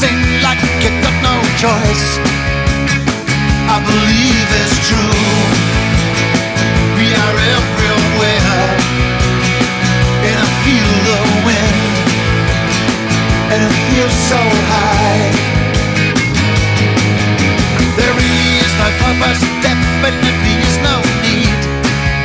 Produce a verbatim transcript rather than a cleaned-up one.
sing like you got no choice. I believe it's true. We are everywhere, and I feel the wind, and it feels so high. There is no purpose, definitely is no